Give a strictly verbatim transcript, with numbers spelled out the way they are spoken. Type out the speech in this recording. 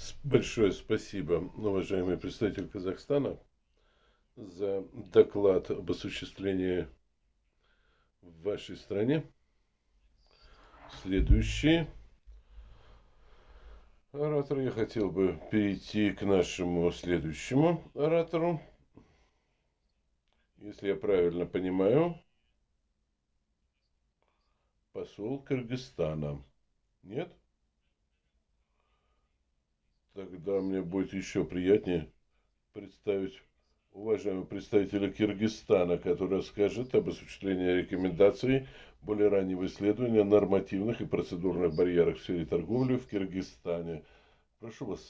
Большое спасибо, уважаемый представитель Казахстана, за доклад об осуществлении в вашей стране. Следующий оратор. Я хотел бы перейти к нашему следующему оратору. Если я правильно понимаю, посол Кыргызстана. Нет? Тогда мне будет еще приятнее представить уважаемого представителя Киргизстана, который расскажет об осуществлении рекомендаций более раннего исследования нормативных и процедурных барьерах в сфере торговли в Киргизстане. Прошу вас.